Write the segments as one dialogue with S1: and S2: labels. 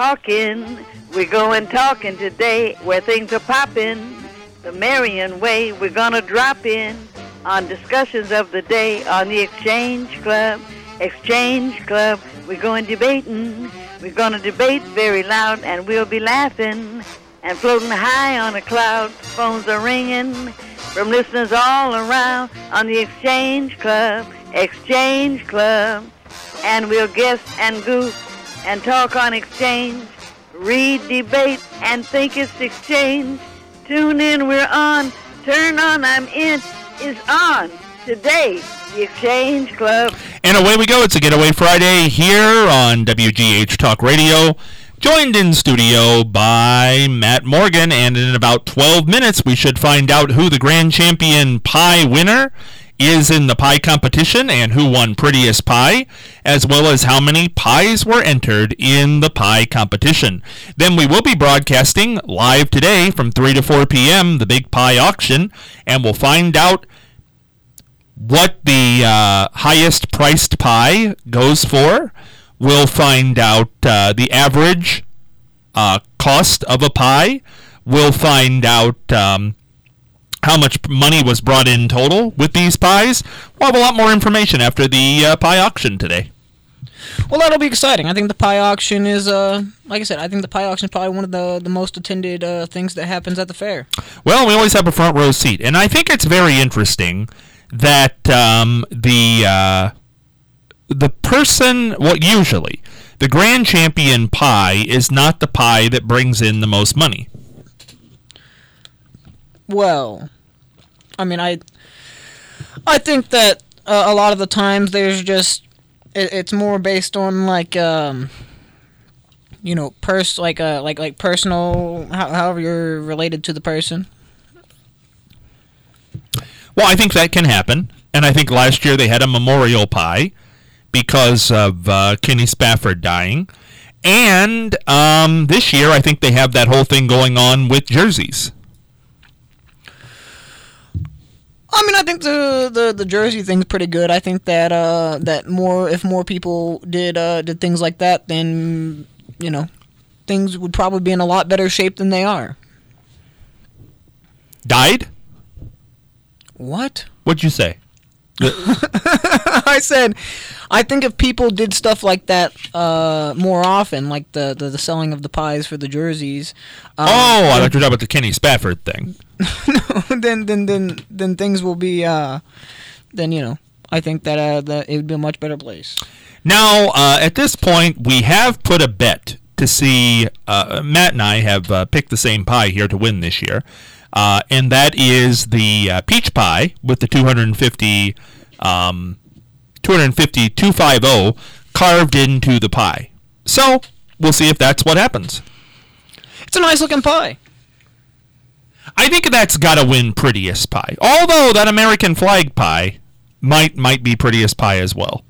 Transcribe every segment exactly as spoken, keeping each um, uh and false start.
S1: talking. We're going talking today where things are popping. The Marion way, we're going to drop in on discussions of the day on the Exchange Club. Exchange Club, we're going debating. We're going to debate very loud, and we'll be laughing and floating high on a cloud. Phones are ringing from listeners all around on the Exchange Club. Exchange Club. And we'll guess and goof and talk on exchange, read, debate, and think it's exchange. Tune in, we're on. Turn on, I'm in. Is on today, the Exchange Club.
S2: And away we go. It's a Getaway Friday here on W G H Talk Radio. Joined in studio by Matt Morgan, and in about twelve minutes we should find out who the grand champion pie winner is in the pie competition and who won prettiest pie, as well as how many pies were entered in the pie competition. Then we will be broadcasting live today from three to four p.m. the big pie auction, and we'll find out what the uh, highest priced pie goes for. We'll find out uh, the average uh, cost of a pie. We'll find out um, how much money was brought in total with these pies. We'll have a lot more information after the uh, pie auction today.
S3: Well, that'll be exciting. I think the pie auction is, uh, like I said, I think the pie auction is probably one of the, the most attended uh, things that happens at the fair.
S2: Well, we always have a front row seat, and I think it's very interesting that um, the uh, the person, well, usually, the grand champion pie is not the pie that brings in the most money.
S3: Well, I mean, I I think that uh, a lot of the times there's just it, it's more based on like um, you know, pers like uh like like personal, how, however you're related to the person.
S2: Well, I think that can happen, and I think last year they had a memorial pie because of uh, Kenny Spafford dying, and um, this year I think they have that whole thing going on with jerseys.
S3: I mean, I think the, the, the jersey thing's pretty good. I think that uh, that more if more people did uh, did things like that, then you know things would probably be in a lot better shape than they are.
S2: Died?
S3: What?
S2: What'd you say?
S3: I said, I think if people did stuff like that uh, more often, like the, the, the selling of the pies for the jerseys. Um,
S2: oh, I thought you were talking about the Kenny Spafford thing.
S3: no, then then then then things will be. Uh, then you know, I think that uh, that it would be a much better place.
S2: Now, uh, at this point, we have put a bet to see. Uh, Matt and I have uh, picked the same pie here to win this year. Uh, and that is the uh, peach pie with the two hundred fifty, um, two hundred fifty, two fifty carved into the pie. So we'll see if that's what happens.
S3: It's a nice looking pie.
S2: I think that's got to win prettiest pie. Although that American flag pie might might be prettiest pie as well.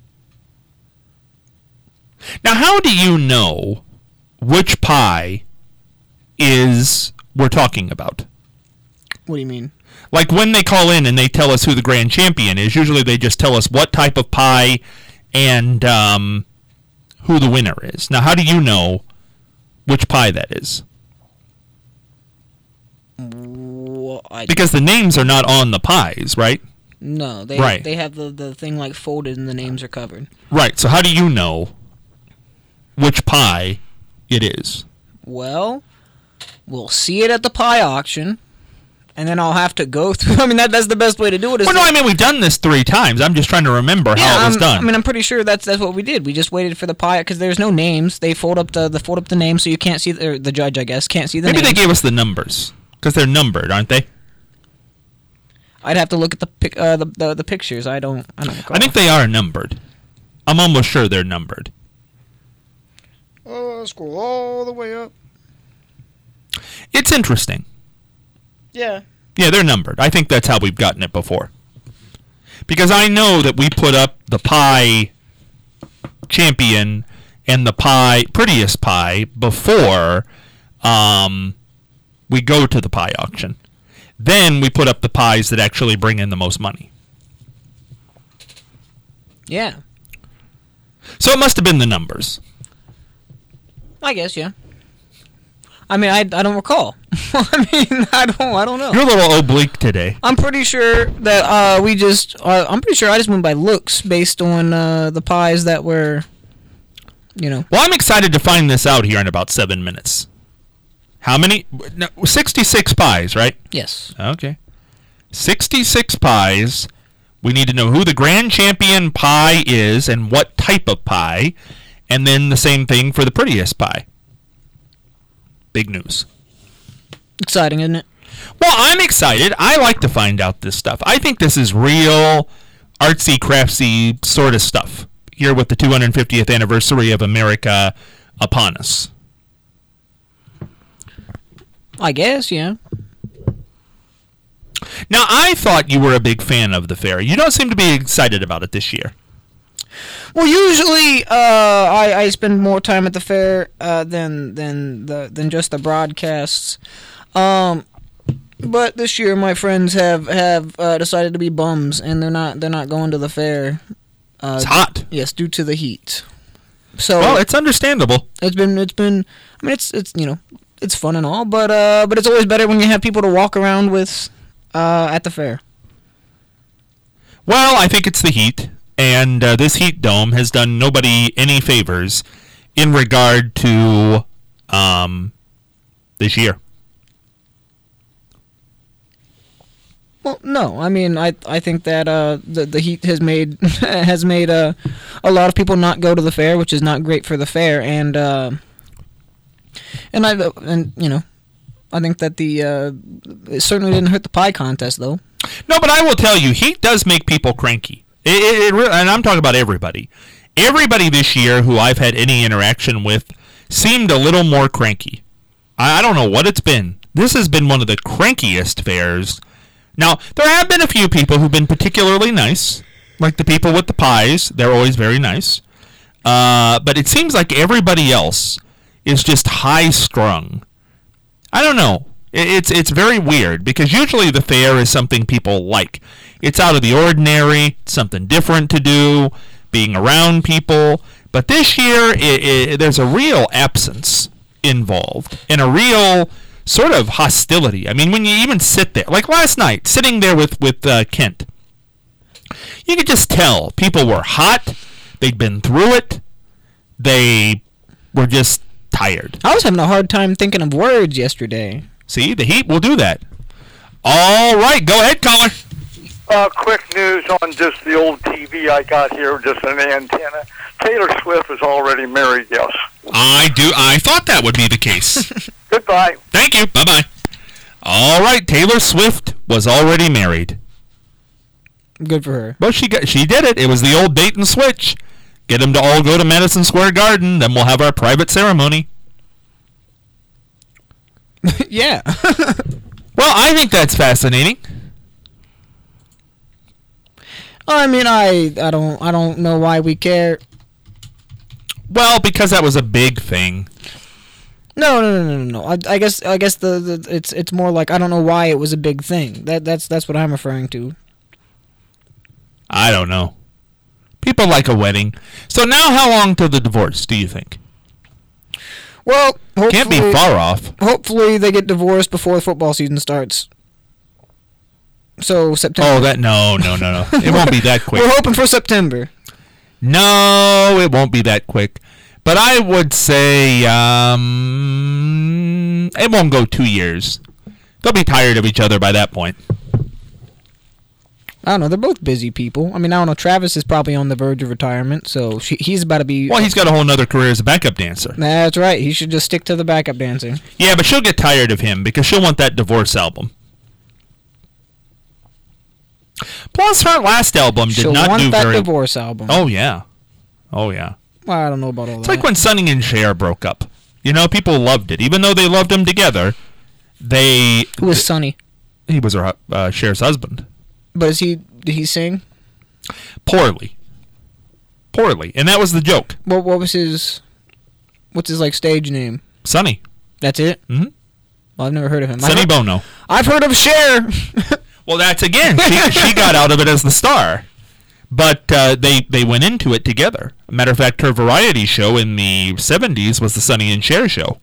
S2: Now, how do you know which pie is we're talking about?
S3: What do you mean?
S2: Like when they call in and they tell us who the grand champion is, usually they just tell us what type of pie and um, who the winner is. Now, how do you know which pie that is?
S3: Well, I
S2: because the names are not on the pies, right?
S3: No, they
S2: right.
S3: they have the, the thing like folded and the names are covered.
S2: Right, so how do you know which pie it is?
S3: Well, we'll see it at the pie auction, and then I'll have to go through. I mean, that that's the best way to do it. Is
S2: well, no, I mean, we've done this three times. I'm just trying to remember
S3: yeah,
S2: how it was
S3: I'm,
S2: done.
S3: I mean, I'm pretty sure that's that's what we did. We just waited for the pie, because there's no names. They fold up the, the fold up the names so you can't see, the, or the judge, I guess, can't see the
S2: Maybe
S3: names.
S2: they gave us the numbers, because they're numbered, aren't they?
S3: I'd have to look at the pic, uh, the, the the pictures. I don't. I don't recall.
S2: I think they are numbered. I'm almost sure they're numbered.
S3: Oh, scroll all the way up.
S2: It's interesting.
S3: Yeah.
S2: Yeah, they're numbered. I think that's how we've gotten it before. Because I know that we put up the pie champion and the pie prettiest pie before um, we go to the pie auction. Then we put up the pies that actually bring in the most money.
S3: Yeah.
S2: So it must have been the numbers.
S3: I guess, yeah. I mean, I, I don't recall. I mean, I don't I don't know.
S2: You're a little oblique today.
S3: I'm pretty sure that uh, we just... Uh, I'm pretty sure I just went by looks based on uh, the pies that were, you know...
S2: Well, I'm excited to find this out here in about seven minutes. How many? No, sixty-six pies, right?
S3: Yes.
S2: Okay. sixty-six pies. We need to know who the grand champion pie is and what type of pie. And then the same thing for the prettiest pie. Big news.
S3: Exciting, isn't it?
S2: Well, I'm excited. I like to find out this stuff. I think this is real artsy, craftsy sort of stuff here with the two hundred fiftieth anniversary of America upon us.
S3: I guess, yeah.
S2: Now, I thought you were a big fan of the fair. You don't seem to be excited about it this year.
S3: Well, usually uh, I, I spend more time at the fair uh, than than the than just the broadcasts. Um, but this year, my friends have have uh, decided to be bums, and they're not they're not going to the fair. Uh,
S2: It's hot.
S3: Yes, due to the heat. So
S2: Well, it's understandable.
S3: it's been it's been. I mean, it's it's you know it's fun and all, but uh, but it's always better when you have people to walk around with uh, at the fair.
S2: Well, I think it's the heat. And uh, this heat dome has done nobody any favors in regard to um, this year.
S3: Well, no. I mean, I I think that uh, the the heat has made has made uh, a lot of people not go to the fair, which is not great for the fair. And uh, and I and you know, I think that the uh, it certainly didn't hurt the pie contest though.
S2: No, but I will tell you, heat does make people cranky. It, it, it really, and I'm talking about everybody. Everybody this year who I've had any interaction with seemed a little more cranky. I, I don't know what it's been. This has been one of the crankiest fairs. Now, there have been a few people who've been particularly nice, like the people with the pies. They're always very nice. Uh, but it seems like everybody else is just high-strung. I don't know. It's it's very weird because usually the fair is something people like. It's out of the ordinary, it's something different to do, being around people. But this year, it, it, there's a real absence involved and a real sort of hostility. I mean, when you even sit there, like last night, sitting there with, with uh, Kent, you could just tell people were hot, they'd been through it, they were just tired.
S3: I was having a hard time thinking of words yesterday.
S2: See, the heat will do that. All right, go ahead, caller.
S4: Uh, quick news on just the old T V I got here, just an antenna. Taylor Swift is already married, yes.
S2: I do. I thought that would be the case.
S4: Goodbye.
S2: Thank you. Bye-bye. All right, Taylor Swift was already married.
S3: Good for her.
S2: Well, she got, she did it. It was the old bait and switch. Get them to all go to Madison Square Garden, then we'll have our private ceremony.
S3: Yeah.
S2: Well, I think that's fascinating.
S3: I mean, I I don't I don't know why we care.
S2: Well, because that was a big thing.
S3: No, no, no, no, no. I, I guess I guess the, the it's it's more like I don't know why it was a big thing. That that's that's what I'm referring to.
S2: I don't know. People like a wedding. So now, how long till the divorce? Do you think?
S3: Well, hopefully,
S2: Can't be far off.
S3: Hopefully, they get divorced before the football season starts. So September.
S2: Oh, that no, no, no, no. It won't be that quick.
S3: We're hoping for September.
S2: No, it won't be that quick. But I would say um, it won't go two years. They'll be tired of each other by that point.
S3: I don't know. They're both busy people. I mean, I don't know. Travis is probably on the verge of retirement, so she, he's about to be...
S2: Well, he's got a whole other career as a backup dancer.
S3: That's right. He should just stick to the backup dancing.
S2: Yeah, but she'll get tired of him because she'll want that divorce album. Plus, her last album did
S3: She'll
S2: not
S3: want
S2: do
S3: that
S2: very...
S3: divorce album.
S2: Oh, yeah. Oh, yeah.
S3: Well, I don't know about all
S2: It's
S3: that.
S2: like when Sonny and Cher broke up. You know, people loved it. Even though they loved them together, they...
S3: Who was Sonny?
S2: He was her, uh, Cher's husband.
S3: But is he... Did he sing?
S2: Poorly. Poorly. And that was the joke.
S3: What What was his... What's his, like, stage name?
S2: Sonny.
S3: That's it?
S2: Mm-hmm.
S3: Well, I've never heard of him.
S2: Sonny
S3: I've heard,
S2: Bono.
S3: I've heard of Cher.
S2: Well, that's again. She, she got out of it as the star. But uh, they, they went into it together. Matter of fact, her variety show in the seventies was the Sonny and Cher show.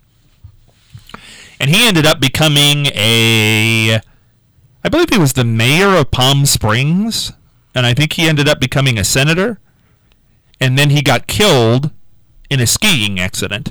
S2: And he ended up becoming a, I believe he was the mayor of Palm Springs, and I think he ended up becoming a senator, and then he got killed in a skiing accident.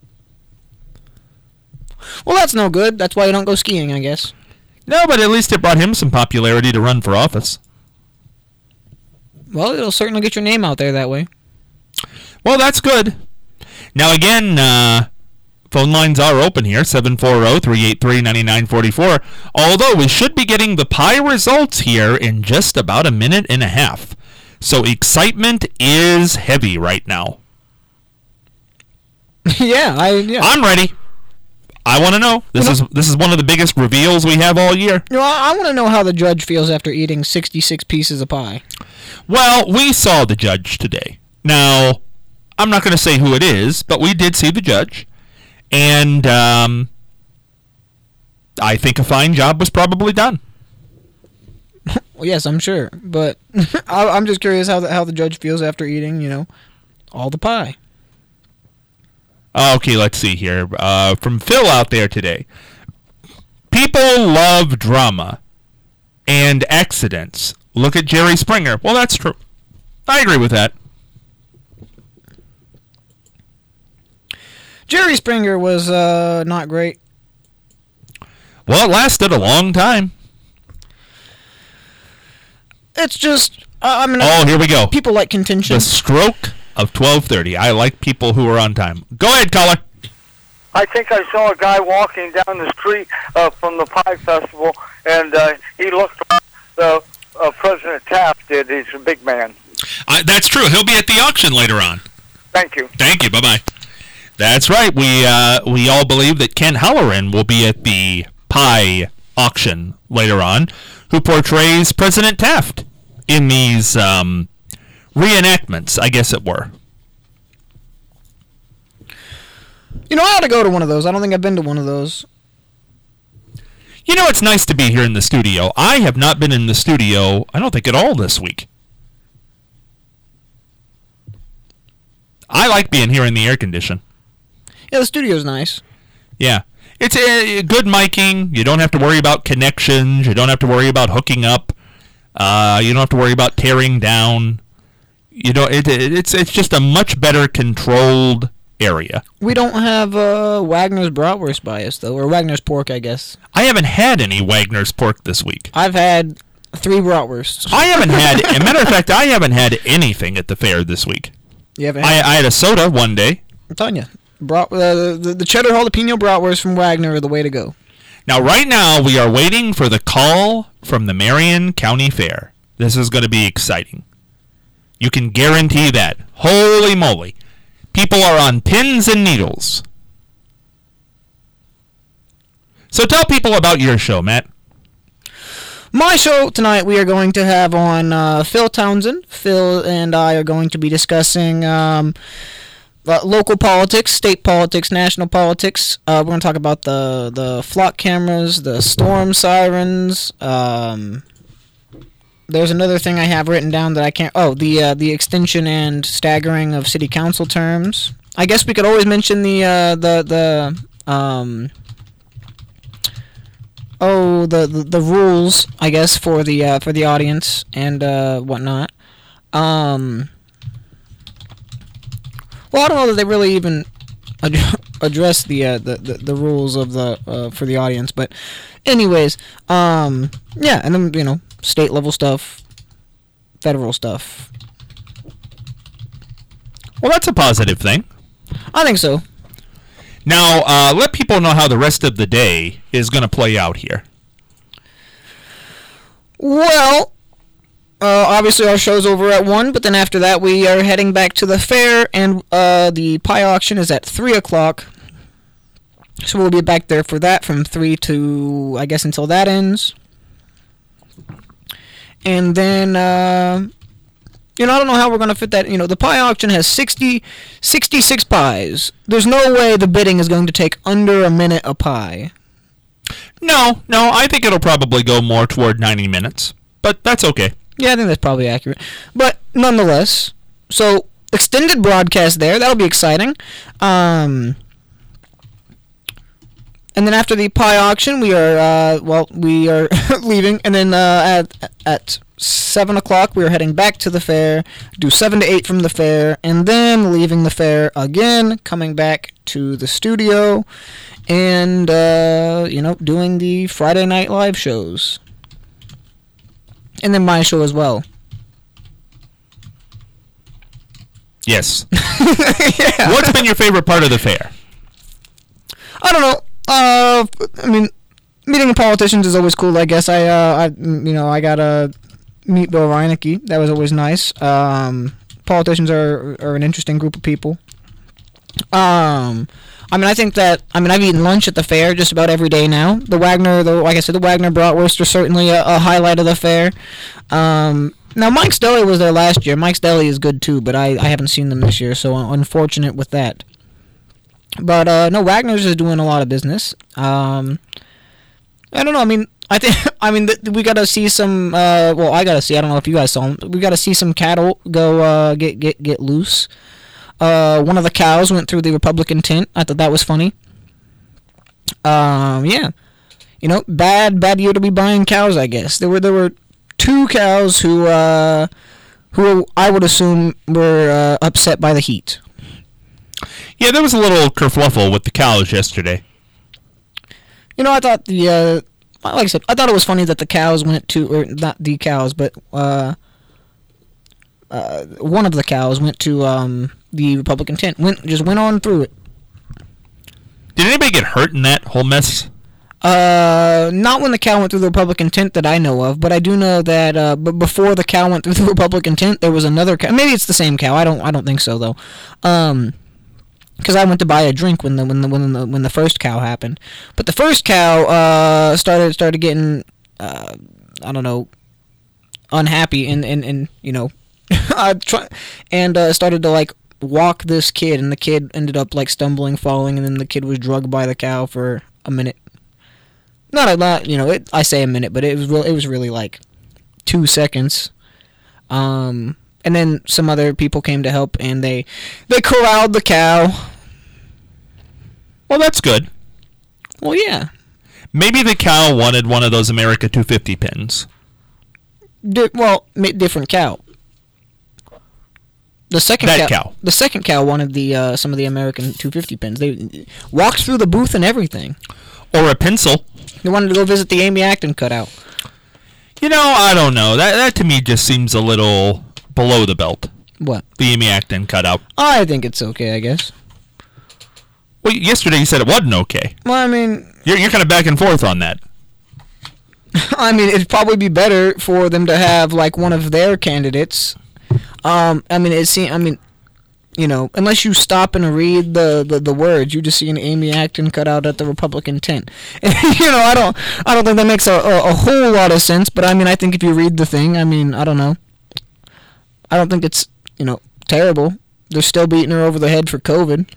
S3: Well, that's no good. That's why you don't go skiing, I guess.
S2: No, but at least it brought him some popularity to run for office.
S3: Well, it'll certainly get your name out there that way.
S2: Well, that's good. Now, again, uh, phone lines are open here, seven four zero, three eight three, nine nine four four, although we should be getting the pie results here in just about a minute and a half. So excitement is heavy right now.
S3: yeah, I yeah.
S2: I'm ready. I want to know. This
S3: Well,
S2: is this is one of the biggest reveals we have all year.
S3: You know, I, I want to know how the judge feels after eating sixty-six pieces of pie.
S2: Well, we saw the judge today. Now, I'm not going to say who it is, but we did see the judge. And um, I think a fine job was probably done.
S3: Well, yes, I'm sure. But I, I'm just curious how the, how the judge feels after eating, you know, all the pie.
S2: Okay, let's see here. Uh, from Phil out there today. People love drama and accidents. Look at Jerry Springer. Well, that's true. I agree with that.
S3: Jerry Springer was uh, not great.
S2: Well, it lasted a long time.
S3: It's just, uh, I mean,
S2: Oh, here we go.
S3: people like contention.
S2: The stroke of twelve thirty. I like people who are on time. Go ahead, caller.
S4: I think I saw a guy walking down the street uh, from the Pie Festival, and uh, he looked like uh, uh, President Taft did. He's a big man.
S2: Uh, that's true. He'll be at the auction later on.
S4: Thank you.
S2: Thank you. Bye-bye. That's right. We uh, we all believe that Ken Halloran will be at the pie auction later on, who portrays President Taft in these um, reenactments, I guess it were.
S3: You know, I ought to go to one of those. I don't think I've been to one of those.
S2: You know, it's nice to be here in the studio. I have not been in the studio, I don't think, at all this week. I like being here in the air condition.
S3: Yeah, the studio's nice.
S2: Yeah. It's a, good miking. You don't have to worry about connections. You don't have to worry about hooking up. Uh, you don't have to worry about tearing down. You know, it, it, it's it's just a much better controlled area.
S3: We don't have uh, Wagner's bratwurst by us, though, or Wagner's pork, I guess.
S2: I haven't had any Wagner's pork this week.
S3: I've had three bratwursts.
S2: I haven't had, as a matter of fact, I haven't had anything at the fair this week.
S3: You haven't
S2: I,
S3: had?
S2: I had a soda one day.
S3: I'm telling you. Brat, uh, the, the cheddar jalapeno bratwurst from Wagner are the way to go.
S2: Now, right now, we are waiting for the call from the Marion County Fair. This is going to be exciting. You can guarantee that. Holy moly. People are on pins and needles. So tell people about your show, Matt.
S3: My show tonight, we are going to have on uh, Phil Townsend. Phil and I are going to be discussing um, uh, local politics, state politics, national politics. Uh, we're going to talk about the, the flock cameras, the storm sirens. Um, there's another thing I have written down that I can't... Oh, the uh, the extension and staggering of city council terms. I guess we could always mention the... Uh, the, the um, Oh, the, the the rules, I guess, for the uh, for the audience and uh, whatnot. Um, well, I don't know that they really even ad- address the, uh, the the the rules of the uh, for the audience, but anyways, um, yeah, and then you know, state level stuff, federal stuff.
S2: Well, that's a positive thing.
S3: I think so.
S2: Now, uh, let people know how the rest of the day is going to play out here.
S3: Well, uh, obviously our show's over at one, but then after that we are heading back to the fair, and uh, the pie auction is at three o'clock. So we'll be back there for that from three to, I guess, until that ends. And then... Uh, You know, I don't know how we're going to fit that. You know, the pie auction has sixty, sixty-six pies. There's no way the bidding is going to take under a minute a pie.
S2: No, no, I think it'll probably go more toward ninety minutes, but that's okay.
S3: Yeah, I think that's probably accurate. But nonetheless, so extended broadcast there. That'll be exciting. Um, and then after the pie auction, we are uh, well, we are leaving, and then uh, at at seven o'clock we are heading back to the fair. Do seven to eight from the fair, and then leaving the fair again, coming back to the studio, and uh, you know, doing the Friday night live shows. And then my show as well.
S2: Yes.
S3: Yeah.
S2: What's been your favorite part of the fair?
S3: I don't know. Uh, I mean, meeting politicians is always cool. I guess I, uh, I, you know, I got to meet Bill Reinecke. That was always nice. Um, politicians are are an interesting group of people. Um, I mean, I think that, I mean, I've eaten lunch at the fair just about every day now. The Wagner, the, like I said, the Wagner bratwurst was certainly a, a highlight of the fair. Um, now, Mike's Deli was there last year. Mike's Deli is good, too, but I, I haven't seen them this year, so unfortunate with that. But, uh, no, Wagner's is doing a lot of business. Um, I don't know, I mean, I think, I mean, th- we got to see some, uh, well, I got to see, I don't know if you guys saw them, we got to see some cattle go, uh, get, get, get loose. Uh, one of the cows went through the Republican tent. I thought that was funny. Um, yeah, you know, bad, bad year to be buying cows. I guess there were there were two cows who uh, who I would assume were uh, upset by the heat.
S2: Yeah, there was a little kerfluffle with the cows yesterday.
S3: You know, I thought the uh, like I said, I thought it was funny that the cows went to, or not the cows, but uh, uh, one of the cows went to um. the Republican tent. Went just went on through it.
S2: Did anybody get hurt in that whole mess?
S3: Uh, not when the cow went through the Republican tent that I know of, but I do know that uh, b- before the cow went through the Republican tent, there was another cow. Maybe it's the same cow. I don't. I don't think so though. Um, because I went to buy a drink when the when the when the when the first cow happened. But the first cow uh started started getting uh I don't know unhappy and and and you know I try and uh, started to like. walk this kid, and the kid ended up like stumbling, falling, and then the kid was drugged by the cow for a minute. Not a lot, you know. It, I say a minute, but it was real. It was really like two seconds. Um, and then some other people came to help, and they they corralled the cow.
S2: Well, that's good.
S3: Well, yeah.
S2: Maybe the cow wanted one of those America two fifty pins.
S3: Di- well, different cow. The second
S2: that
S3: cow,
S2: cow.
S3: The second cow wanted the uh, some of the American two fifty pins. They walked through the booth and everything.
S2: Or a pencil.
S3: They wanted to go visit the Amy Acton cutout.
S2: You know, I don't know. That that to me just seems a little below the belt.
S3: What?
S2: The Amy Acton cutout.
S3: I think it's okay, I guess.
S2: Well, yesterday you said it wasn't okay.
S3: Well, I mean...
S2: You're, you're kind of back and forth on that.
S3: I mean, it'd probably be better for them to have, like, one of their candidates... Um, I mean, it seems, I mean, you know, unless you stop and read the, the, the words, you just see an Amy Acton cut out at the Republican tent. you know, I don't, I don't think that makes a, a, a whole lot of sense, but I mean, I think if you read the thing, I mean, I don't know. I don't think it's, you know, terrible. They're still beating her over the head for COVID.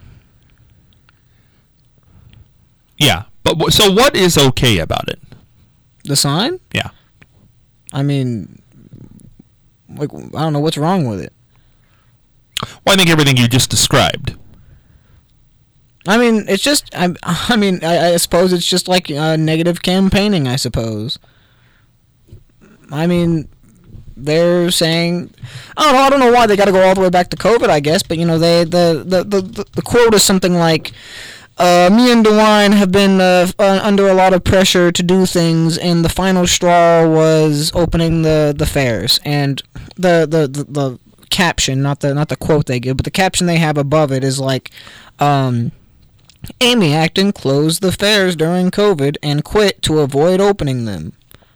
S2: Yeah, but w- so what is okay about it?
S3: The sign?
S2: Yeah.
S3: I mean... Like, I don't know what's wrong with it.
S2: Well, I think everything you just described.
S3: I mean, it's just, I, I mean, I, I suppose it's just like uh, negative campaigning, I suppose. I mean, they're saying, I don't know, I don't know why they got to go all the way back to COVID, I guess, but, you know, they the, the, the, the quote is something like, Uh, me and DeWine have been uh, uh, under a lot of pressure to do things, and the final straw was opening the, the fairs. And the, the, the, the caption, not the not the quote they give, but the caption they have above it is like, um, Amy Acton closed the fairs during COVID and quit to avoid opening them.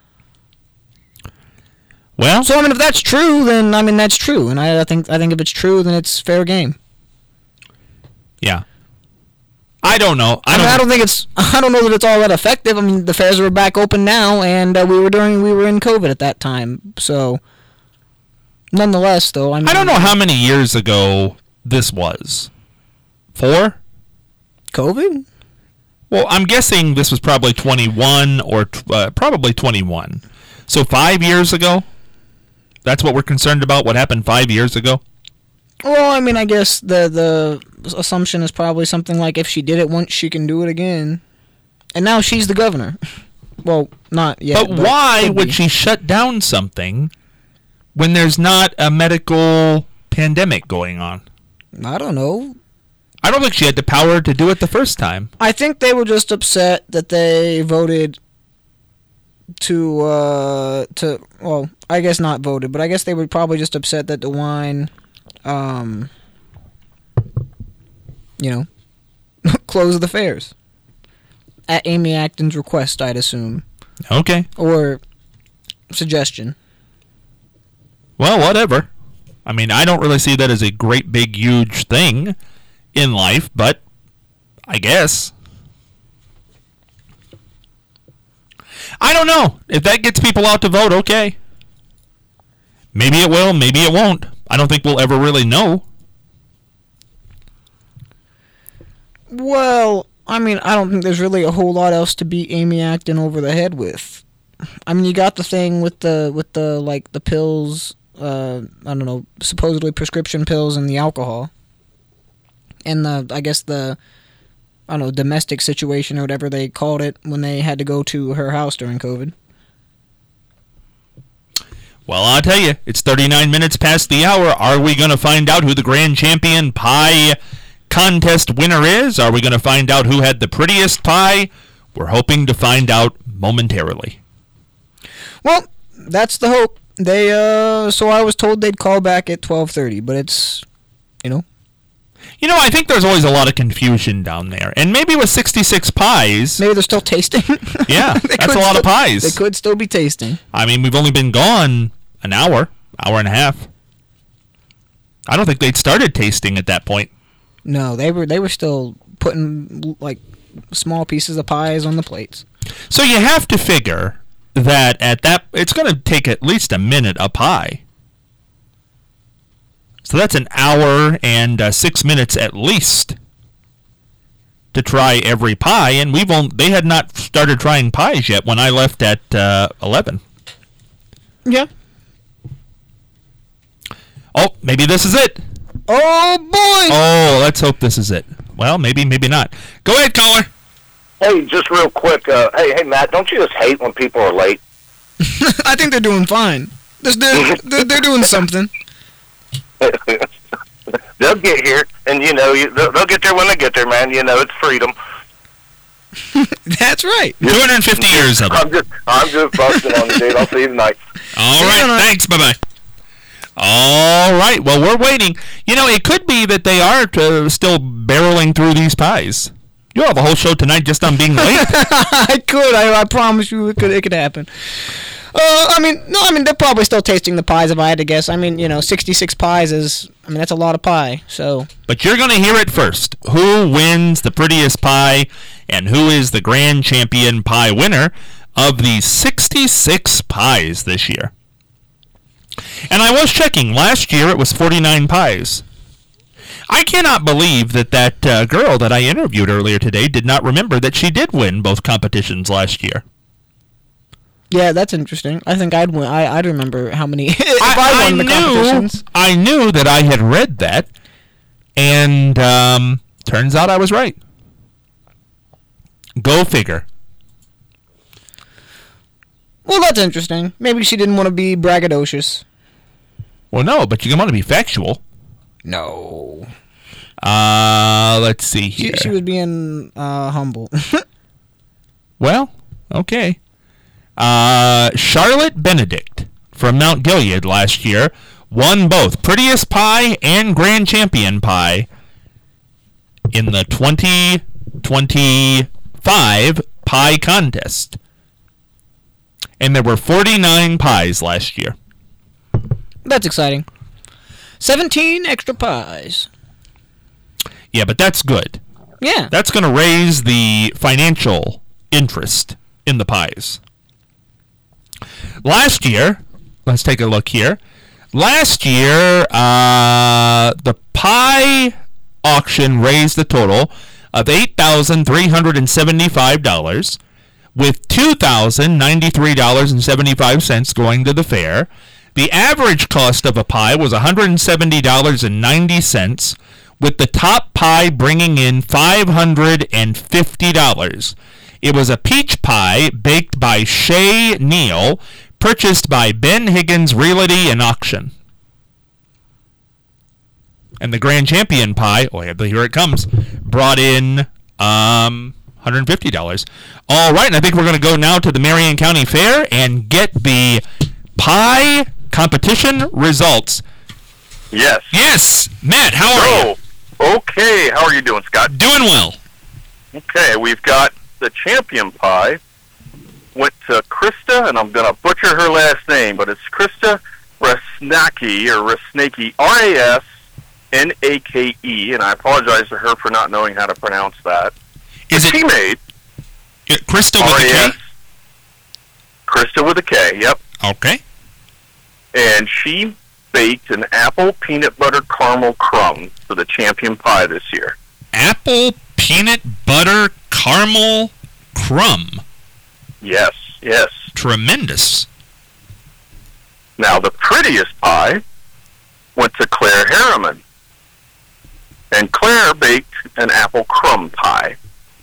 S2: Well,
S3: so I mean, if that's true, then I mean that's true, and I, I think I think if it's true, then it's fair game.
S2: Yeah. I don't know. I
S3: I,
S2: don't.
S3: mean, I don't think it's. I don't know that it's all that effective. I mean, the fairs are back open now, and uh, we were during we were in COVID at that time. So, nonetheless, though, I mean,
S2: I don't know how many years ago this was. Four?
S3: COVID?
S2: Well, I'm guessing this was probably twenty-one or uh, probably twenty-one. So five years ago. That's what we're concerned about, what happened five years ago?
S3: Well, I mean, I guess the the assumption is probably something like if she did it once, she can do it again. And now she's the governor. Well, not yet.
S2: But, but why would she shut down something when there's not a medical pandemic going on?
S3: I don't know.
S2: I don't think she had the power to do it the first time.
S3: I think they were just upset that they voted to, uh, to, well, I guess not voted, but I guess they were probably just upset that DeWine, um, you know, closed the fairs. At Amy Acton's request, I'd assume.
S2: Okay.
S3: Or suggestion.
S2: Well, whatever. I mean, I don't really see that as a great, big, huge thing in life, but I guess. I don't know. If that gets people out to vote, okay. Maybe it will, maybe it won't. I don't think we'll ever really know.
S3: Well, I mean, I don't think there's really a whole lot else to beat Amy Acton over the head with. I mean, you got the thing with the, with the like, the pills, uh, I don't know, supposedly prescription pills and the alcohol. And the, I guess the, I don't know, domestic situation or whatever they called it when they had to go to her house during COVID.
S2: Well, I'll tell you, it's thirty-nine minutes past the hour. Are we going to find out who the grand champion pie contest winner is? Are we going to find out who had the prettiest pie? We're hoping to find out momentarily.
S3: Well, that's the hope. They, uh, so I was told they'd call back at twelve thirty, but it's, you know.
S2: You know, I think there's always a lot of confusion down there. And maybe with sixty-six pies...
S3: Maybe they're still tasting.
S2: Yeah, that's a lot
S3: still,
S2: of pies.
S3: They could still be tasting.
S2: I mean, we've only been gone an hour, hour and a half. I don't think they'd started tasting at that point.
S3: No, they were they were still putting, like, small pieces of pies on the plates.
S2: So you have to figure that at that... It's going to take at least a minute a pie. So that's an hour and uh, six minutes at least to try every pie, and we've only, they had not started trying pies yet when I left at uh, eleven.
S3: Yeah.
S2: Oh, maybe this is it.
S3: Oh, boy!
S2: Oh, let's hope this is it. Well, maybe, maybe not. Go ahead, caller.
S5: Hey, just real quick. Uh, hey, hey, Matt, don't you just hate when people are late?
S3: I think they're doing fine. They're, they're, they're doing something.
S5: They'll get here, and, you know, you, they'll, they'll get there when they get there, man. You know, it's freedom.
S3: That's right.
S2: two hundred fifty years of it.
S5: I'm just, I'm just busting on the dude. I'll see you tonight.
S2: All right, thanks. Bye-bye. All right, well, we're waiting. You know, it could be that they are uh, still barreling through these pies. You'll have a whole show tonight just on being late.
S3: I could. I, I promise you it could, it could happen. Uh, I mean, no, I mean, they're probably still tasting the pies if I had to guess. I mean, you know, sixty-six pies is, I mean, that's a lot of pie, so.
S2: But you're going to hear it first. Who wins the prettiest pie and who is the grand champion pie winner of the sixty-six pies this year? And I was checking. Last year it was forty-nine pies. I cannot believe that that uh, girl that I interviewed earlier today did not remember that she did win both competitions last year.
S3: Yeah, that's interesting. I think I'd win. I, I'd remember how many. if
S2: I,
S3: I, won
S2: I
S3: the
S2: knew,
S3: competitions.
S2: I knew that I had read that, and um, turns out I was right. Go figure.
S3: Well, that's interesting. Maybe she didn't want to be braggadocious.
S2: Well, no, but you want to be factual.
S3: No.
S2: Uh, let's see
S3: She,
S2: here.
S3: she was being uh, humble.
S2: Well, okay. Uh, Charlotte Benedict from Mount Gilead last year won both Prettiest Pie and Grand Champion Pie in the twenty twenty-five Pie Contest. And there were forty-nine pies last year.
S3: That's exciting. seventeen extra pies.
S2: Yeah, but that's good.
S3: Yeah.
S2: That's going to raise the financial interest in the pies. Last year, let's take a look here. Last year, uh, the pie auction raised a total of eight thousand three hundred seventy-five dollars, with two thousand ninety-three dollars and seventy-five cents going to the fair. The average cost of a pie was one hundred seventy dollars and ninety cents, with the top pie bringing in five hundred fifty dollars. It was a peach pie baked by Shay Neal, purchased by Ben Higgins Realty and Auction. And the grand champion pie, oh, here it comes, brought in um, one hundred fifty dollars. All right, and I think we're going to go now to the Marion County Fair and get the pie competition results.
S5: Yes.
S2: Yes. Matt, how are you?
S5: Okay, how are you doing, Scott?
S2: Doing well.
S5: Okay, we've got the champion pie. Went to Krista, and I'm going to butcher her last name, but it's Krista Rasnaki, or Rasnaki, R A S N A K E, and I apologize to her for not knowing how to pronounce that.
S2: Is it
S5: she made
S2: uh, Krista with a K?
S5: Krista with a K, yep.
S2: Okay.
S5: And she baked an apple peanut butter caramel crumb for the champion pie this year.
S2: Apple peanut butter caramel crumb.
S5: Yes, yes.
S2: Tremendous.
S5: Now, the prettiest pie went to Claire Harriman. And Claire baked an apple crumb pie.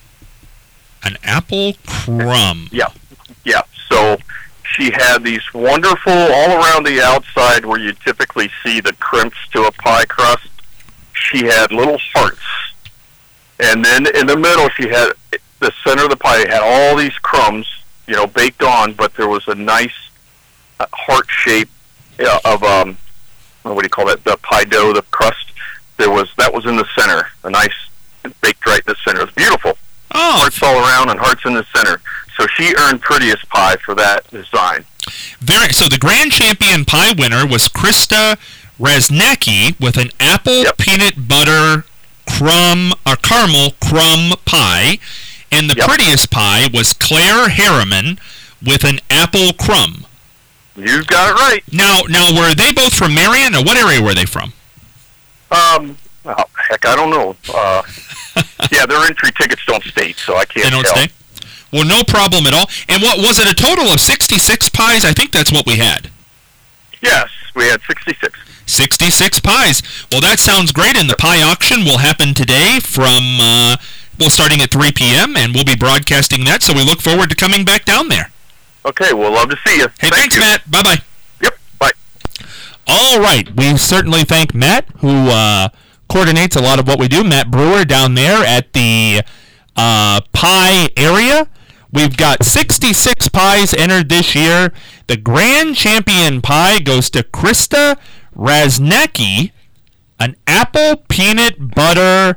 S2: An apple crumb.
S5: Yeah, yeah. So she had these wonderful, all around the outside where you typically see the crimps to a pie crust, she had little hearts. And then in the middle, she had, the center of the pie had all these crumbs, you know, baked on, but there was a nice uh, heart shape uh, of, um, what do you call that, the pie dough, the crust. There was, that was in the center, a nice, baked right in the center. It was beautiful.
S2: Oh.
S5: Hearts all around and hearts in the center. So she earned prettiest pie for that design.
S2: Very. So the grand champion pie winner was Krista Rasnacki with an apple
S5: Yep.
S2: peanut butter crumb or caramel crumb pie, and the
S5: Yep.
S2: prettiest pie was Claire Harriman with an apple crumb.
S5: You got it right.
S2: Now, now were they both from Marion, or what area were they from?
S5: Um, oh, heck, I don't know. Uh, yeah, their entry tickets don't state, so I can't
S2: They don't
S5: tell.
S2: stay? Well, no problem at all. And what was it, a total of sixty-six pies? I think that's what we had.
S5: Yes, we had sixty-six.
S2: sixty-six pies. Well, that sounds great, and the pie auction will happen today from, uh, well, starting at three p.m., and we'll be broadcasting that, so we look forward to coming back down there.
S5: Okay, we'll love to see you.
S2: Hey,
S5: Thank
S2: thanks,
S5: you.
S2: Matt. Bye-bye.
S5: Yep, bye.
S2: All right. We certainly thank Matt, who uh, coordinates a lot of what we do. Matt Brewer down there at the uh, pie area. We've got sixty-six pies entered this year. The grand champion pie goes to Krista Rasnacki, an apple peanut butter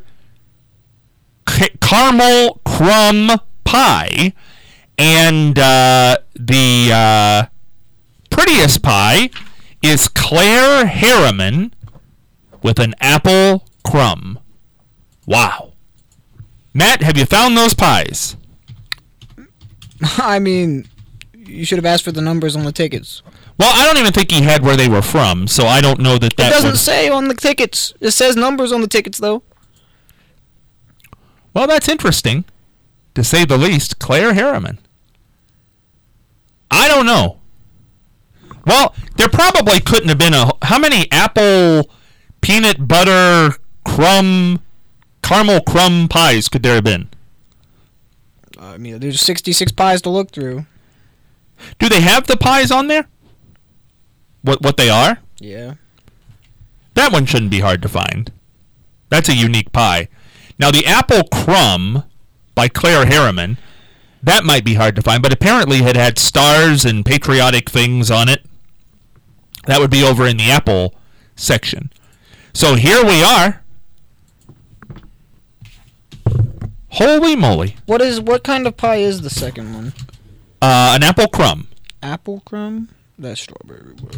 S2: ca- caramel crumb pie. And uh, the uh, prettiest pie is Claire Harriman with an apple crumb. Wow. Matt, have you found those pies?
S3: I mean, you should have asked for the numbers on the tickets.
S2: Well, I don't even think he had where they were from, so I don't know that that
S3: It doesn't
S2: would...
S3: say on the tickets. It says numbers on the tickets, though.
S2: Well, that's interesting, to say the least. Claire Harriman. I don't know. Well, there probably couldn't have been a... How many apple peanut butter crumb, caramel crumb pies could there have been?
S3: I mean, there's sixty-six pies to look through.
S2: Do they have the pies on there? What what they are?
S3: Yeah.
S2: That one shouldn't be hard to find. That's a unique pie. Now, the apple crumb by Claire Harriman, that might be hard to find, but apparently it had stars and patriotic things on it. That would be over in the apple section. So here we are. Holy moly.
S3: What is what kind of pie is the second one?
S2: Uh, an apple crumb.
S3: Apple crumb? That's strawberry wood.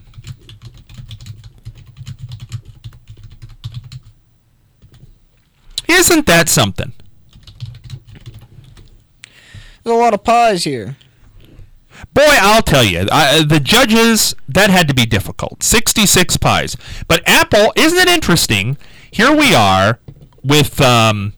S2: Isn't that something?
S3: There's a lot of pies here.
S2: Boy, I'll tell you, uh, the judges, that had to be difficult. sixty-six pies. But apple, isn't it interesting? Here we are with um,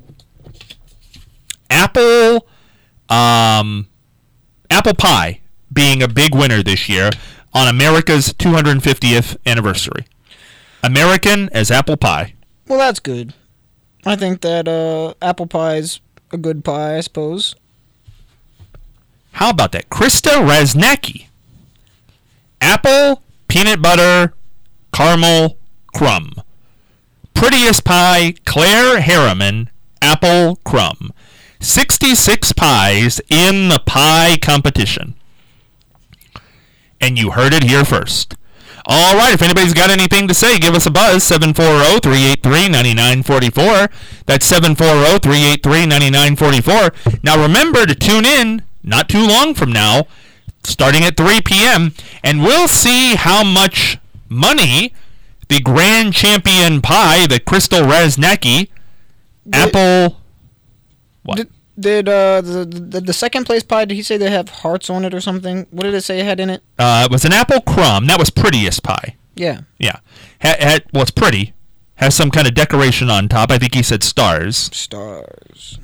S2: apple, um, apple pie being a big winner this year. on America's two hundred fiftieth anniversary. American as apple pie.
S3: Well, that's good. I think that uh, apple pie's a good pie, I suppose.
S2: How about that? Krista Raznacki. Apple, peanut butter, caramel, crumb. Prettiest pie, Claire Harriman, apple, crumb. sixty-six pies in the pie competition. And you heard it here first. All right, if anybody's got anything to say, give us a buzz, seven four zero, three eight three, nine nine four four. That's seven four zero, three eight three, nine nine four four. Now remember to tune in not too long from now, starting at three p.m., and we'll see how much money the grand champion pie, the Crystal Raznacki, apple... What?
S3: Did, did uh, the, the the second place pie, did he say they have hearts on it or something? What did it say it had in it?
S2: Uh, it was an apple crumb. That was prettiest pie.
S3: Yeah.
S2: Yeah. Ha- had, well, it's pretty. Has some kind of decoration on top. I think he said stars.
S3: Stars.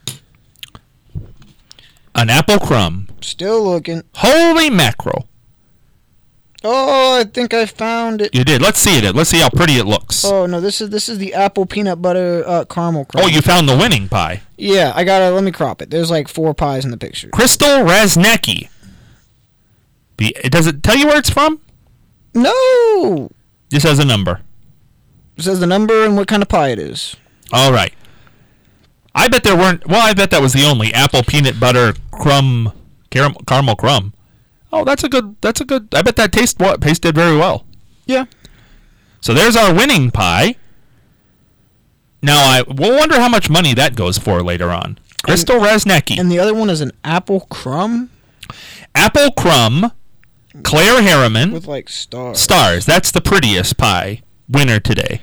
S2: An apple crumb.
S3: Still looking.
S2: Holy mackerel.
S3: Oh, I think I found it.
S2: You did. Let's see it. Let's see how pretty it looks.
S3: Oh no, this is this is the apple peanut butter uh, caramel crumb.
S2: Oh, you found the winning pie.
S3: Yeah, I gotta let me crop it. There's like four pies in the picture.
S2: Crystal Raznacki. The does it tell you where it's from?
S3: No.
S2: Just has a number.
S3: It says the number and what kind of pie it is.
S2: All right. I bet there weren't. Well, I bet that was the only apple peanut butter crumb caramel, caramel crumb. Oh, that's a good. That's a good. I bet that taste what tasted very well.
S3: Yeah.
S2: So there's our winning pie. Now I will wonder how much money that goes for later on. Crystal Raznacki.
S3: And the other one is an apple crumb
S2: Apple crumb. Claire Harriman.
S3: with like stars.
S2: Stars. That's the prettiest pie winner today.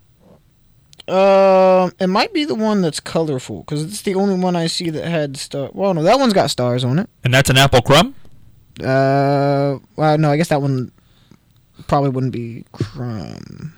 S3: Um, it might be the one that's colorful because it's the only one I see that had star. Well, no, that one's got stars on it.
S2: And that's an apple crumb.
S3: Uh, well, no, I guess that one probably wouldn't be crumb.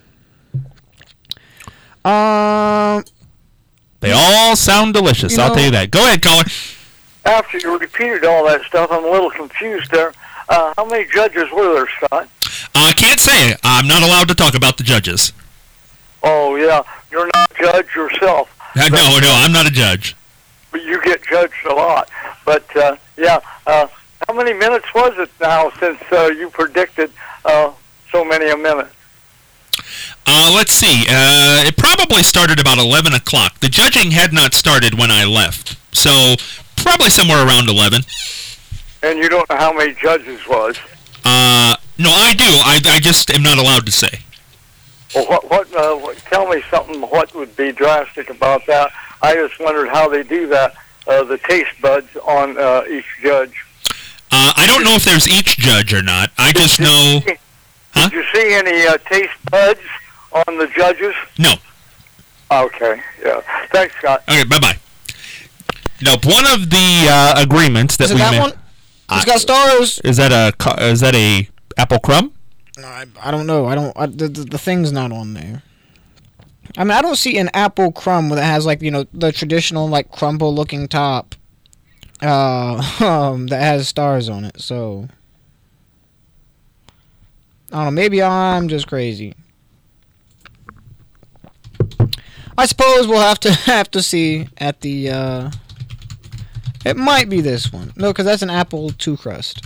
S3: Um,
S2: They all sound delicious.
S3: You
S2: I'll
S3: know-
S2: tell you that. Go ahead, caller.
S4: After you repeated all that stuff, I'm a little confused there. Uh, how many judges were there, Scott?
S2: I can't say. I'm not allowed to talk about the judges.
S4: Oh, yeah. You're not a judge yourself.
S2: Uh, no, no, I'm not a judge.
S4: But you get judged a lot. But, uh, yeah, uh, how many minutes was it now since uh, you predicted uh, so many a minute?
S2: Uh, let's see. Uh, it probably started about eleven o'clock. The judging had not started when I left. So, probably somewhere around eleven.
S4: And you don't know how many judges was?
S2: Uh, no, I do. I, I just am not allowed to say.
S4: Well, what, what, uh, what, tell me something, what would be drastic about that? I just wondered how they do that, uh, the taste buds on uh, each judge.
S2: Uh, I don't know if there's each judge or not. I just know... Huh?
S4: Did you see any uh, taste buds on the judges?
S2: No.
S4: Okay, yeah. Thanks, Scott.
S2: Okay, bye-bye. Nope. One of the uh, agreements that
S3: is it
S2: we
S3: that
S2: made...
S3: one? It's got stars.
S2: Is that a co- is that a apple crumb?
S3: No, I, I don't know. I don't. I, the, the the thing's not on there. I mean, I don't see an apple crumb that has like you know the traditional like crumble looking top. Uh, um, that has stars on it. So I don't know. Maybe I'm just crazy. I suppose we'll have to have to see at the. Uh, it might be this one. No, because that's an apple two crust.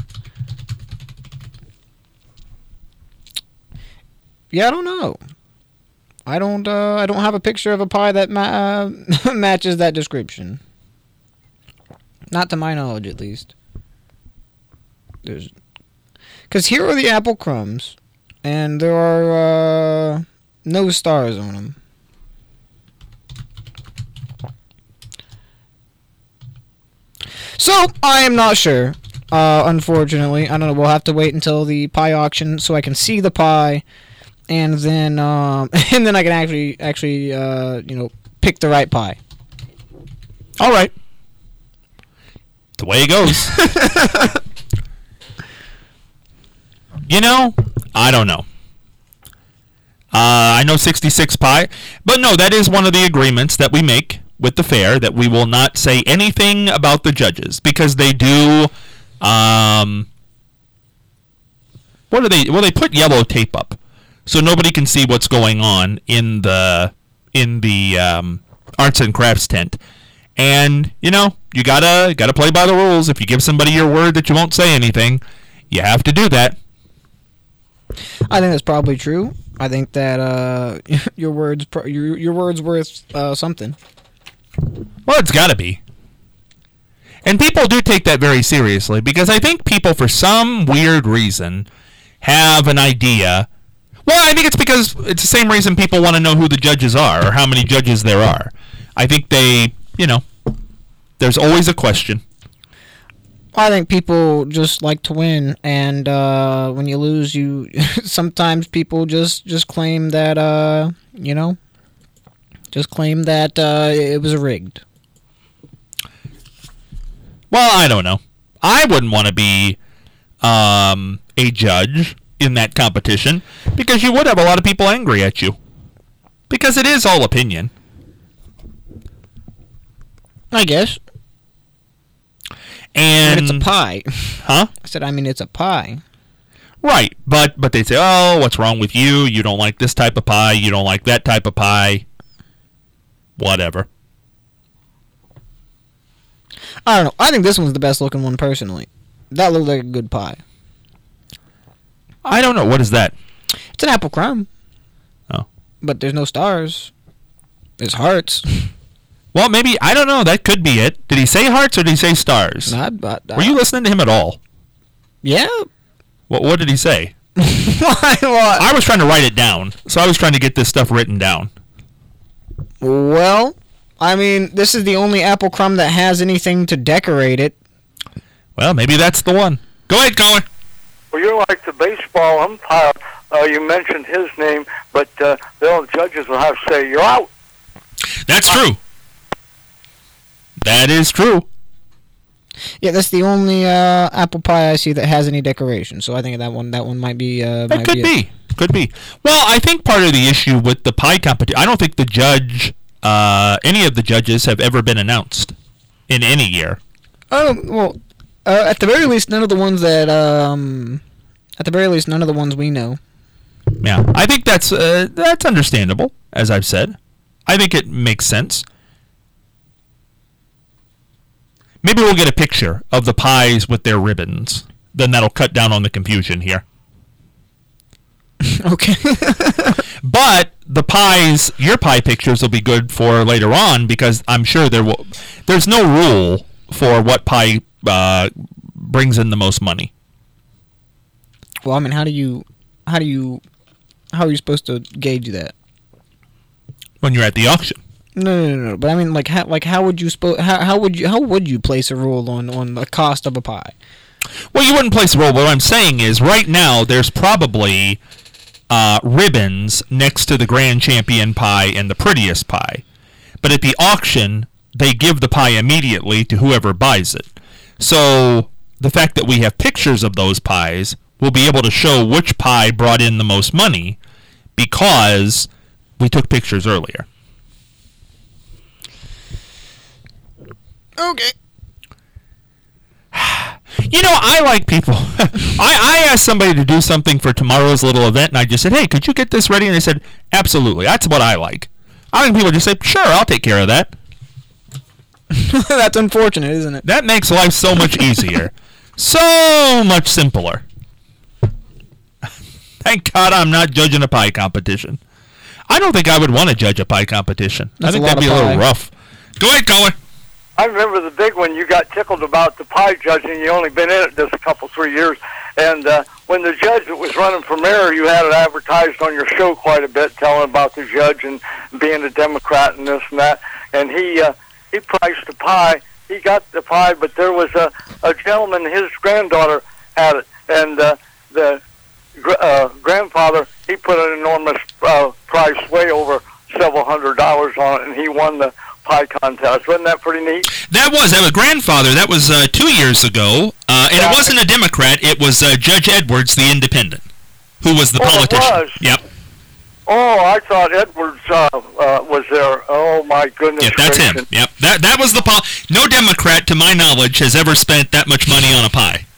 S3: Yeah, I don't know. I don't. Uh, I don't have a picture of a pie that ma- uh, matches that description. Not to my knowledge, at least. There's, because here are the apple crumbs, and there are uh, no stars on them. So I am not sure. Uh, unfortunately, I don't know. We'll have to wait until the pie auction so I can see the pie. And then, um, and then I can actually, actually, uh, you know, pick the right pie.
S2: All right. The way it goes. You know, I don't know. Uh, I know sixty-six pie, but no, that is one of the agreements that we make with the fair, that we will not say anything about the judges, because they do, um, what do they? Well, they put yellow tape up, so nobody can see what's going on in the in the um, arts and crafts tent. And you know, you gotta gotta play by the rules. If you give somebody your word that you won't say anything, you have to do that.
S3: I think that's probably true. I think that uh, your words pro- your your words worth uh, something.
S2: Well, it's got to be. And people do take that very seriously, because I think people, for some weird reason, have an idea. Well, I think it's because it's the same reason people want to know who the judges are or how many judges there are. I think they, you know, there's always a question.
S3: I think people just like to win, and uh, when you lose, you sometimes people just, just claim that, uh, you know, just claim that uh, it was rigged.
S2: Well, I don't know. I wouldn't want to be um, a judge in that competition, because you would have a lot of people angry at you. Because it is all opinion.
S3: I guess.
S2: And
S3: I mean, it's a pie.
S2: Huh?
S3: I said, I mean, it's a pie.
S2: Right, but but they say, oh, what's wrong with you? You don't like this type of pie. You don't like that type of pie. Whatever.
S3: I don't know. I think this one's the best looking one, personally. That looked like a good pie.
S2: I don't know. What is that?
S3: It's an apple crumb.
S2: Oh.
S3: But there's no stars. There's hearts.
S2: Well, maybe, I don't know. That could be it. Did he say hearts or did he say stars?
S3: I, I, I,
S2: Were you listening to him at all?
S3: Yeah.
S2: What What did he say?
S3: Why? What?
S2: I was trying to write it down, so I was trying to get this stuff written down.
S3: Well, I mean, this is the only apple crumb that has anything to decorate it.
S2: Well, maybe that's the one. Go ahead, Colin.
S4: Well, you're like the baseball umpire. Uh, you mentioned his name, but uh, the judges will have to say, you're out.
S2: That's true. That is true.
S3: Yeah, that's the only uh, apple pie I see that has any decoration. So I think that one that one might be. Uh,
S2: that
S3: might
S2: could
S3: be,
S2: be. Could be. Well, I think part of the issue with the pie competition, I don't think the judge, uh, any of the judges have ever been announced in any year.
S3: Oh, well, uh, at the very least, none of the ones that, um, at the very least, none of the ones we know.
S2: Yeah, I think that's uh, that's understandable, as I've said. I think it makes sense. Maybe we'll get a picture of the pies with their ribbons. Then that'll cut down on the confusion here.
S3: Okay.
S2: But the pies, your pie pictures will be good for later on, because I'm sure there will. There's no rule for what pie uh, brings in the most money.
S3: Well, I mean, how do you, how do you, how are you supposed to gauge that?
S2: When you're at the auction.
S3: No, no, no, no. But I mean, like, how, like, how would you spo- how, how would you, how would you place a rule on, on the cost of a pie?
S2: Well, you wouldn't place a rule. But what I'm saying is, right now, there's probably uh, ribbons next to the grand champion pie and the prettiest pie. But at the auction, they give the pie immediately to whoever buys it. So the fact that we have pictures of those pies, we'll be able to show which pie brought in the most money, because we took pictures earlier.
S3: Okay.
S2: You know, I like people. I, I asked somebody to do something for tomorrow's little event, and I just said, hey, could you get this ready? And they said, absolutely. That's what I like. I think people just say, sure, I'll take care of that.
S3: That's unfortunate, isn't it?
S2: That makes life so much easier. So much simpler. Thank God I'm not judging a pie competition. I don't think I would want to judge a pie competition.
S3: That's
S2: I think
S3: a lot
S2: that'd be
S3: of
S2: a little
S3: pie.
S2: rough. Go ahead, Colin.
S4: I remember the big one. You got tickled about the pie judging. You only been in it just a couple, three years. And uh, when the judge that was running for mayor, you had it advertised on your show quite a bit, telling about the judge and being a Democrat and this and that. And he uh, he priced the pie. He got the pie, but there was a, a gentleman, his granddaughter had it. And uh, the gr- uh, grandfather, he put an enormous uh, price, way over several hundred dollars on it, and he won the pie contest. Wasn't that pretty neat?
S2: That was. That was grandfather. That was uh, two years ago. Uh, and
S4: Yeah,
S2: it wasn't a Democrat. It was uh, Judge Edwards, the independent, who was the
S4: Oh, it
S2: politician.
S4: was?
S2: Yep.
S4: Oh, I thought Edwards uh, uh, was there. Oh, my goodness
S2: Yep, that's him.
S4: gracious.
S2: Yep. That that was the pol- No Democrat, to my knowledge, has ever spent that much money on a pie.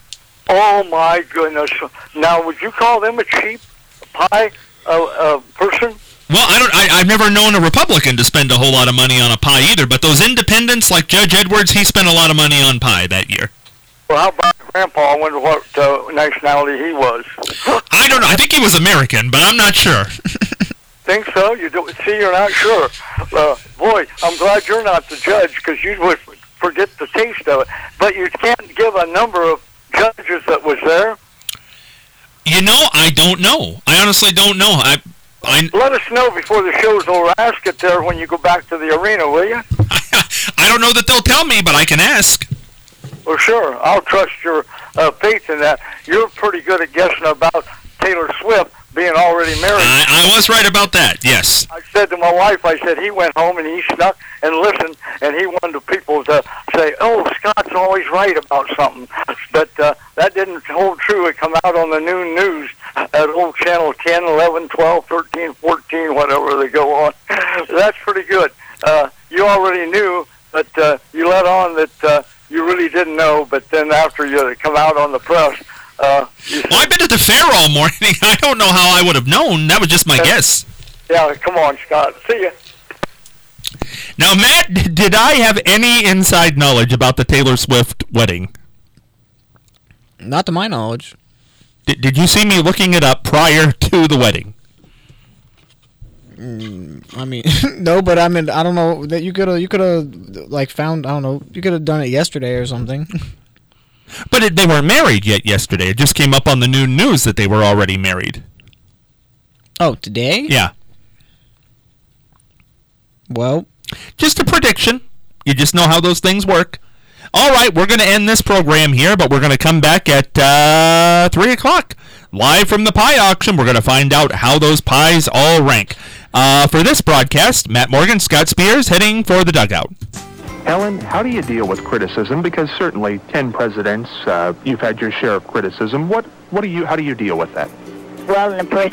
S4: Oh, my goodness. Now, would you call them a cheap pie uh, uh, person?
S2: Well, I don't. I, I've never known a Republican to spend a whole lot of money on a pie either. But those independents, like Judge Edwards, he spent a lot of money on pie that year.
S4: Well, how about Grandpa? I wonder what uh, nationality he was.
S2: I don't know. I think he was American, but I'm not sure.
S4: Think so? You don't see? You're not sure. Uh, boy, I'm glad you're not the judge because you would forget the taste of it. But you can't give a number of judges that was there.
S2: You know, I don't know. I honestly don't know. I. I,
S4: Let us know before the show's over. Ask it there when you go back to the arena, will you?
S2: I don't know that they'll tell me, but I can ask.
S4: Well, sure. I'll trust your uh, faith in that. You're pretty good at guessing about Taylor Swift being already married.
S2: I, I was right about that, yes.
S4: I said to my wife, I said, he went home and he snuck and listened, and he wanted people to say, oh, Scott's always right about something. But uh, that didn't hold true. It come out on the noon news at old channel ten, eleven, twelve, thirteen, fourteen, whatever they go on. That's pretty good. Uh, you already knew, but uh, you let on that uh, you really didn't know, but then after you come out on the press, uh, you said,
S2: well, I've been at the fair all morning. I don't know how I would have known. That was just my uh, guess.
S4: Yeah, come on, Scott. See ya.
S2: Now, Matt, did I have any inside knowledge about the Taylor Swift wedding?
S3: Not to my knowledge.
S2: Did, did you see me looking it up prior to the wedding?
S3: Mm, I mean, no, but I mean, I don't know that you could have, you could have, like, found, I don't know, you could have done it yesterday or something.
S2: But it, they weren't married yet yesterday. It just came up on the noon news that they were already married.
S3: Oh, today?
S2: Yeah.
S3: Well,
S2: just a prediction. You just know how those things work. All right, we're going to end this program here, but we're going to come back at uh, three o'clock. Live from the pie auction, we're going to find out how those pies all rank. Uh, for this broadcast, Matt Morgan, Scott Spears, heading for the dugout.
S6: Ellen, how do you deal with criticism? Because certainly ten presidents, uh, you've had your share of criticism. What, what do you, how do you deal with that?
S7: Well, in the first